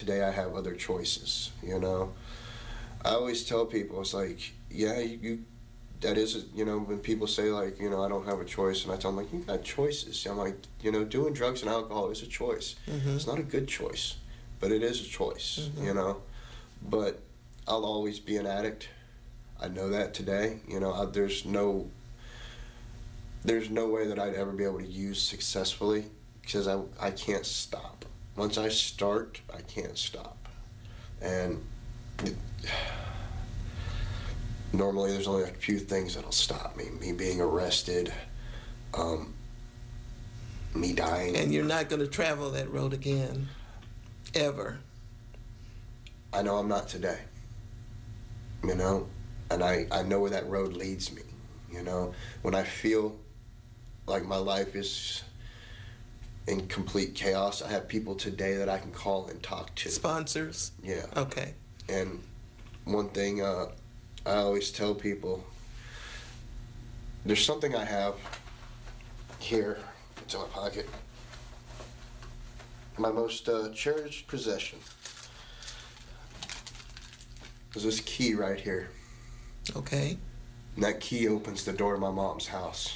today I have other choices, you know? I always tell people, it's like, yeah, that is, when people say, like, I don't have a choice, and I tell them, like, you got choices. I'm like, doing drugs and alcohol is a choice. Mm-hmm. It's not a good choice, but it is a choice. Mm-hmm. But I'll always be an addict. I know that today. There's no way that I'd ever be able to use successfully because I can't stop. Once I start, I can't stop. And normally there's only a few things that'll stop me. Me being arrested, um, me dying. And you're not going to travel that road again, ever. I know I'm not today, and I know where that road leads me, when I feel like my life is in complete chaos, I have people today that I can call and talk to. Sponsors? Yeah. Okay. And one thing I always tell people, there's something I have here, it's in my pocket, my most cherished possession is this key right here. Okay. And that key opens the door to my mom's house.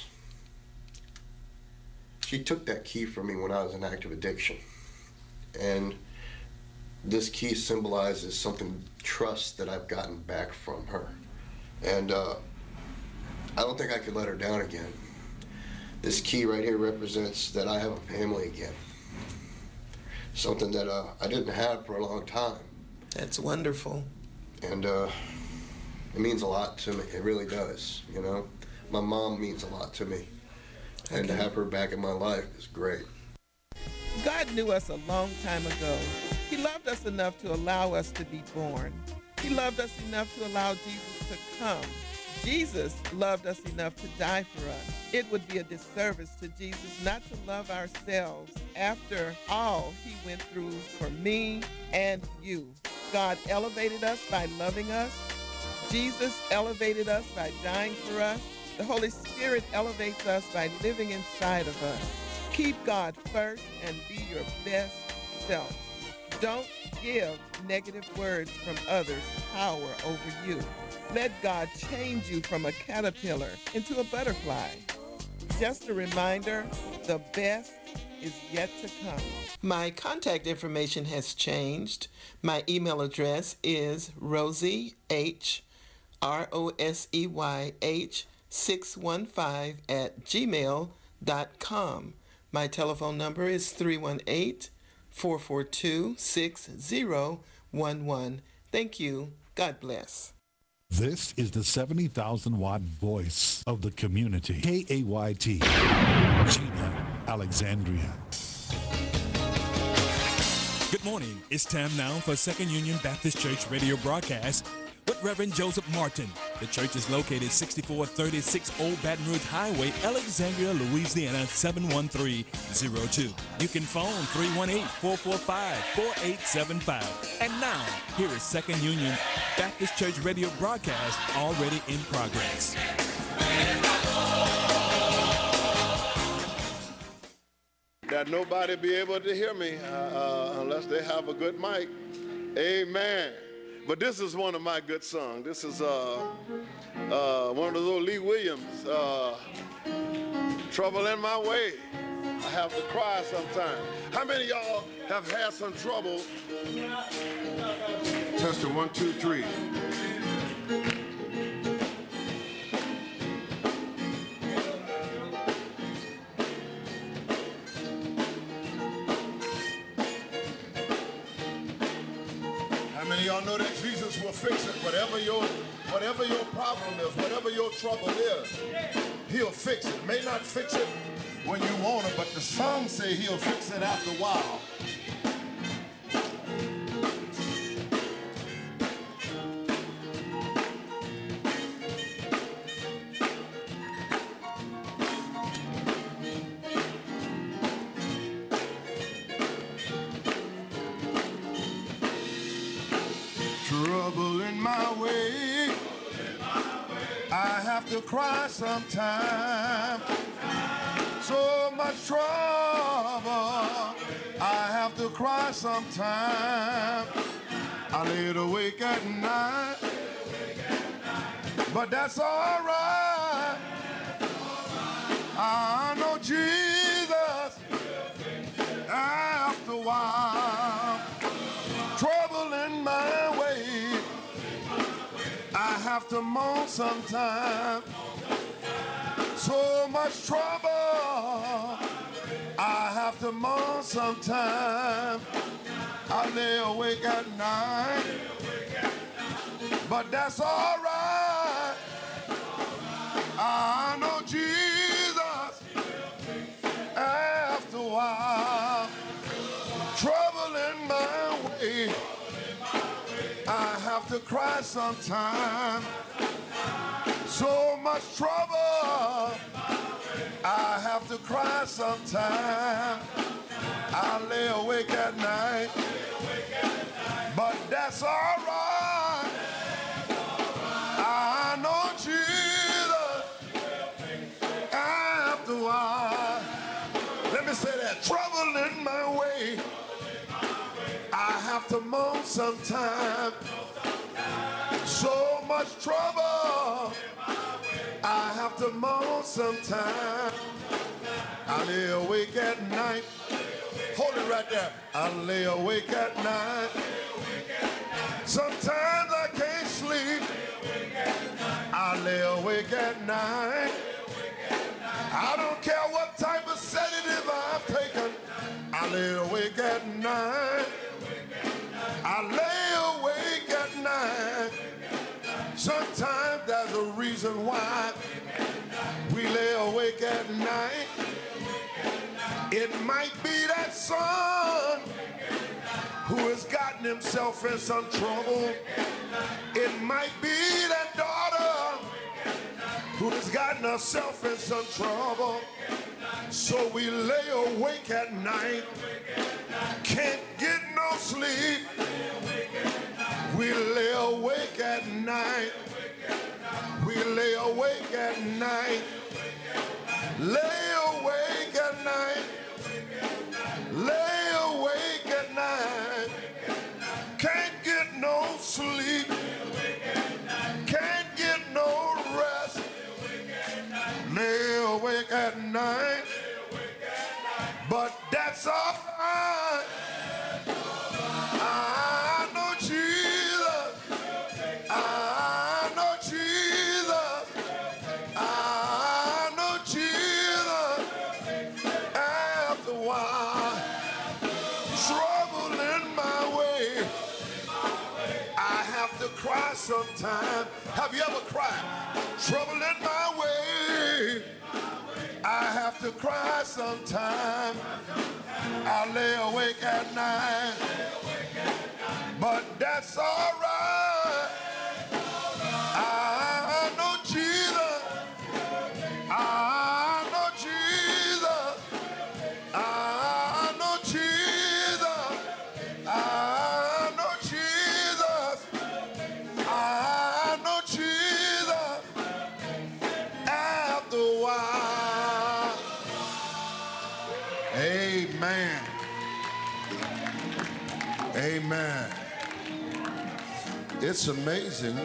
She took that key from me when I was in active addiction. And this key symbolizes something, trust that I've gotten back from her. And I don't think I could let her down again. This key right here represents that I have a family again. Something that I didn't have for a long time. That's wonderful. And it means a lot to me. It really does, My mom means a lot to me. Okay. And to have her back in my life is great. God knew us a long time ago. He loved us enough to allow us to be born. He loved us enough to allow Jesus to come. Jesus loved us enough to die for us. It would be a disservice to Jesus not to love ourselves after all he went through for me and you. God elevated us by loving us. Jesus elevated us by dying for us. The Holy Spirit elevates us by living inside of us. Keep God first and be your best self. Don't give negative words from others power over you. Let God change you from a caterpillar into a butterfly. Just a reminder, the best is yet to come. My contact information has changed. My email address is roseyh615@gmail.com. My telephone number is 318-442-6011. Thank you. God bless. This is the 70,000-watt voice of the community. KAYT, Gina, Alexandria. Good morning. It's time now for Second Union Baptist Church radio broadcast with Reverend Joseph Martin. The church is located 6436 Old Baton Rouge Highway, Alexandria, Louisiana, 71302. You can phone 318-445-4875. And now, here is Second Union Baptist Church radio broadcast already in progress. That nobody be able to hear me unless they have a good mic. Amen. But this is one of my good songs. This is one of those old Lee Williams, Trouble in My Way. I have to cry sometimes. How many of y'all have had some trouble? Testing 1, 2, 3. How many of y'all know that Jesus will fix it? Whatever your problem is, whatever your trouble is, he'll fix it. May not fix it when you want it, but the song say he'll fix it after a while. Trouble in my way, I have to cry sometime. So much trouble, I have to cry sometime. I laid awake at night, but that's all right. I know Jesus after a while. Trouble in my way, I have to moan sometime. So much trouble, I have to moan sometime. I lay awake at night, but that's all right. I know Jesus after a while. Trouble in my way, I have to cry sometime. So much trouble, I have to cry sometime. I lay awake at night, but that's all right. I know Jesus after a while. Let me say that. Trouble in my way, I have to moan sometime. So much trouble, I have to moan sometime. I lay awake at night. Hold it right there. I lay awake at night. Sometimes I can't sleep. I lay awake at night. I don't care what type of sedative I've taken. I lay awake at night. I lay awake at night. Sometimes there's a reason why we lay awake at night. It might be that son who has gotten himself in some trouble. It might be that daughter who has gotten herself in some trouble. So we lay awake at night, can't get no sleep. We lay awake at night. We lay awake at night. Lay awake at night. Lay awake at night. Can't get no sleep. Can't get no rest. Lay awake at night. But that's all right. I know Jesus. I know Jesus. I know Jesus. After a while, trouble in my way, I have to cry sometime. Have you ever cried? Trouble in my way, I have to cry sometime. I lay awake at night, but that's all right. I know Jesus. I know Jesus. I know Jesus. I know Jesus. I know Jesus. After a while. Amen. Amen. It's amazing.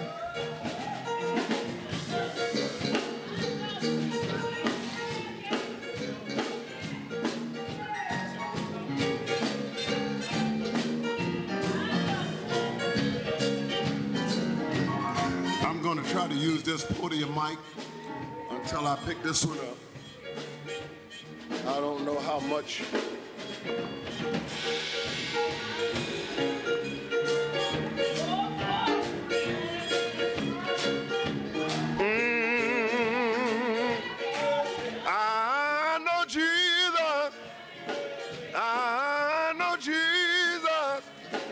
I'm going to try to use this podium mic until I pick this one up. I don't know how much. I know Jesus. I know Jesus.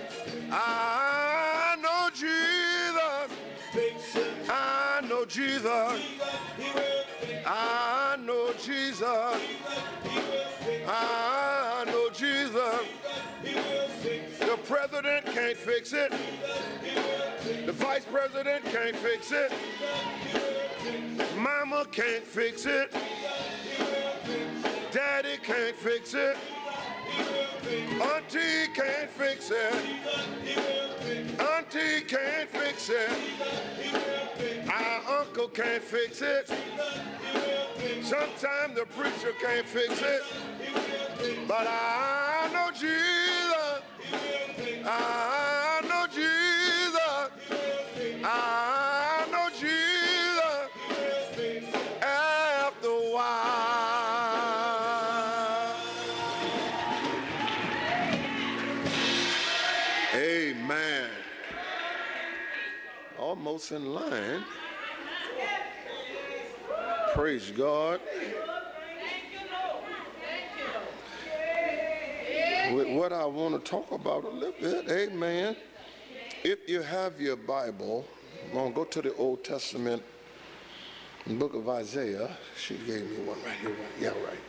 I know Jesus. I know Jesus. I know Jesus. I know Jesus. The president can't fix it. The vice president can't fix it. Mama can't fix it. Dad Daddy can't fix it. Auntie can't fix it. Auntie can't fix it. Our uncle can't fix it. Sometimes the preacher can't fix it. But I know Jesus. I know Jesus. I know Jesus. After a while. Amen. Almost in line. Praise God. With what I want to talk about a little bit, amen. If you have your Bible, I'm going to go to the Old Testament, the book of Isaiah. She gave me one right here. Yeah, right.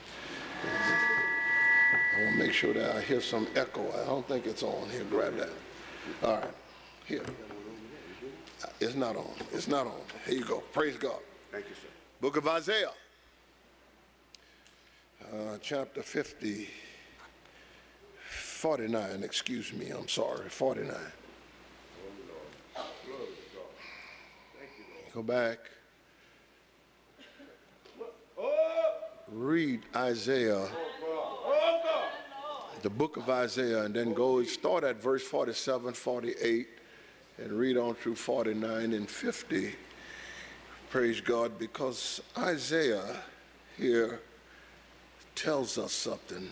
I want to make sure that I hear some echo. I don't think it's on. Here, grab that. All right. Here. It's not on. It's not on. Here you go. Praise God. Thank you, sir. Book of Isaiah, chapter 49, excuse me, I'm sorry, 49. Go back. Read Isaiah, the book of Isaiah, and then start at verse 47, 48, and read on through 49 and 50. Praise God, because Isaiah here tells us something.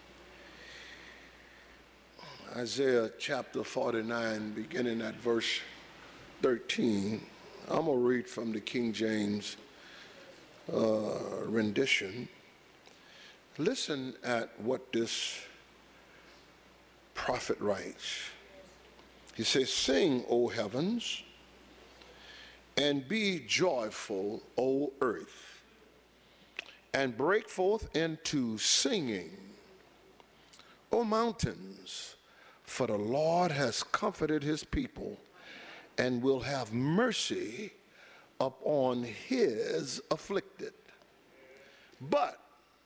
Isaiah chapter 49, beginning at verse 13. I'm going to read from the King James rendition. Listen at what this prophet writes. He says, "Sing, O heavens, and be joyful, O earth, and break forth into singing, O mountains, for the Lord has comforted his people and will have mercy upon his afflicted. But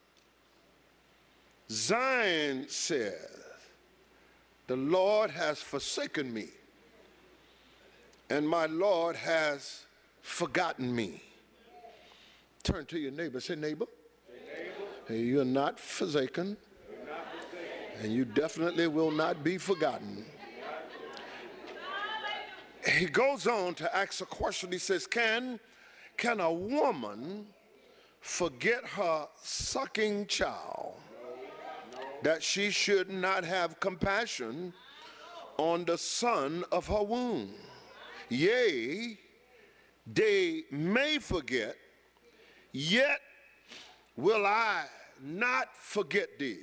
Zion says, the Lord has forsaken me, and my Lord has forgotten me." Turn to your neighbor. Say, neighbor, you're not forsaken, and you definitely will not be forgotten. He goes on to ask a question. He says, can a woman forget her sucking child, that she should not have compassion on the son of her womb? Yea, they may forget, yet will I not forget thee.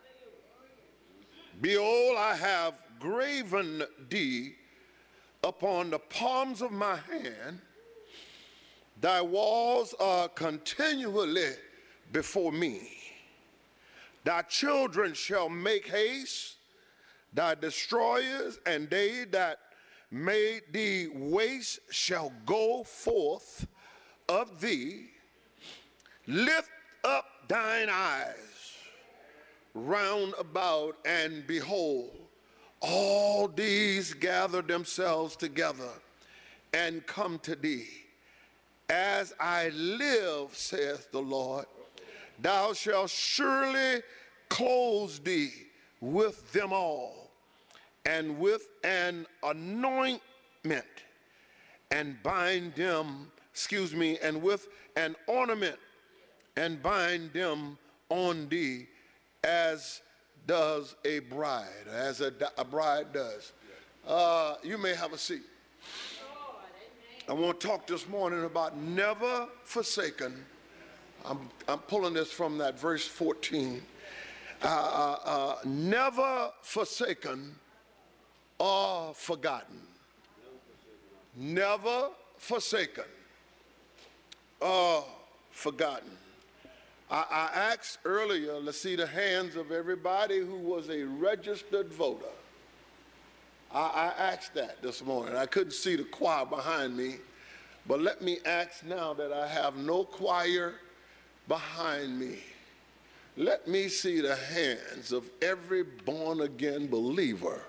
Behold, I have graven thee upon the palms of my hand. Thy walls are continually before me. Thy children shall make haste, thy destroyers and they that made thee waste shall go forth of thee. Lift up thine eyes round about, and behold, all these gather themselves together and come to thee. As I live, saith the Lord, thou shalt surely clothe thee with them all, and with an anointment, and bind them, and with an ornament, and bind them on thee, as does a bride, as a bride does. You may have a seat. I want to talk this morning about never forsaken. I'm pulling this from that verse 14. Never forsaken or forgotten. Never forsaken or forgotten. I asked earlier, let's see the hands of everybody who was a registered voter. I asked that this morning. I couldn't see the choir behind me, but let me ask now that I have no choir behind me. Let me see the hands of every born-again believer